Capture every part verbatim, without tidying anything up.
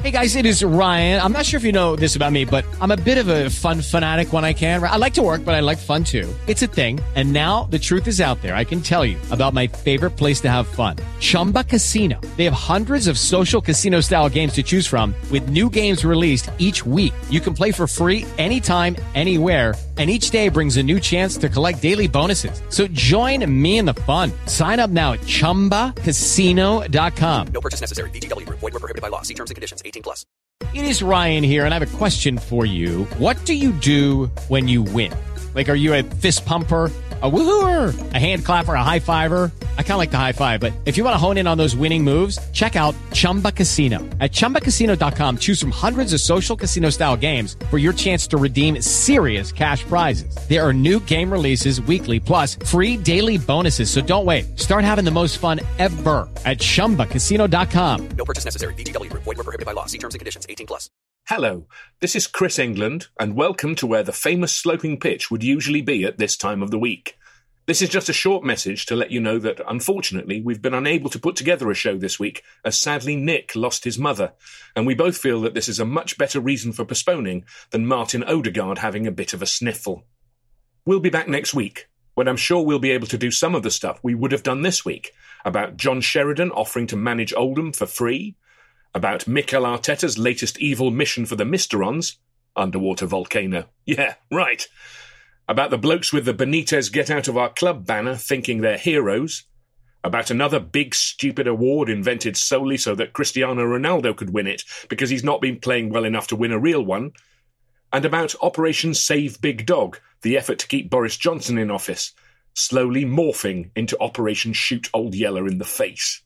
Hey guys, it is Ryan. I'm not sure if you know this about me, but I'm a bit of a fun fanatic when I can. I like to work, but I like fun too. It's a thing. And now the truth is out there. I can tell you about my favorite place to have fun. Chumba Casino. They have hundreds of social casino style games to choose from with new games released each week. You can play for free anytime, anywhere. And each day brings a new chance to collect daily bonuses. So join me in the fun. Sign up now at chumba casino dot com. No purchase necessary. V G W. Void where prohibited by law. See terms and conditions. eighteen plus. It is Ryan here, and I have a question for you. What do you do when you win? Like, are you a fist pumper, a woohooer, a hand clapper, a high fiver? I kind of like the high five, but if you want to hone in on those winning moves, check out Chumba Casino. At chumba casino dot com, choose from hundreds of social casino style games for your chance to redeem serious cash prizes. There are new game releases weekly, plus free daily bonuses. So don't wait. Start having the most fun ever at chumba casino dot com. No purchase necessary. V G W. Void where prohibited by law. See terms and conditions. eighteen plus. Hello, this is Chris England, and welcome to where the famous sloping pitch would usually be at this time of the week. This is just a short message to let you know that, unfortunately, we've been unable to put together a show this week, as sadly Nick lost his mother, and we both feel that this is a much better reason for postponing than Martin Odegaard having a bit of a sniffle. We'll be back next week, when I'm sure we'll be able to do some of the stuff we would have done this week, about John Sheridan offering to manage Oldham for free, about Mikel Arteta's latest evil mission for the Mysterons, underwater volcano. Yeah, right. About the blokes with the Benitez Get Out of Our Club banner thinking they're heroes. About another big stupid award invented solely so that Cristiano Ronaldo could win it because he's not been playing well enough to win a real one. And about Operation Save Big Dog, the effort to keep Boris Johnson in office, slowly morphing into Operation Shoot Old Yeller in the Face.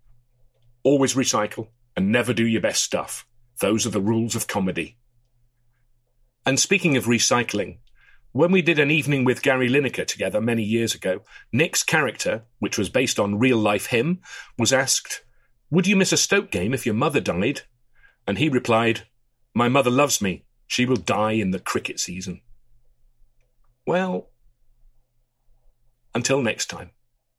Always recycle. And never do your best stuff. Those are the rules of comedy. And speaking of recycling, when we did an evening with Gary Lineker together many years ago, Nick's character, which was based on real-life him, was asked, "Would you miss a Stoke game if your mother died?" And he replied, "My mother loves me. She will die in the cricket season." Well, until next time.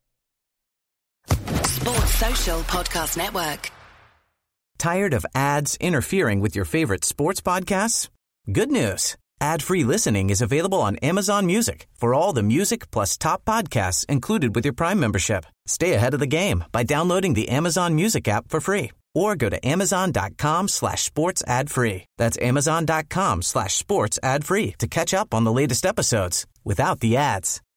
Sports Social Podcast Network. Tired of ads interfering with your favorite sports podcasts? Good news. Ad-free listening is available on Amazon Music for all the music plus top podcasts included with your Prime membership. Stay ahead of the game by downloading the Amazon Music app for free or go to amazon.com slash sports ad free. That's amazon.com slash sports ad free to catch up on the latest episodes without the ads.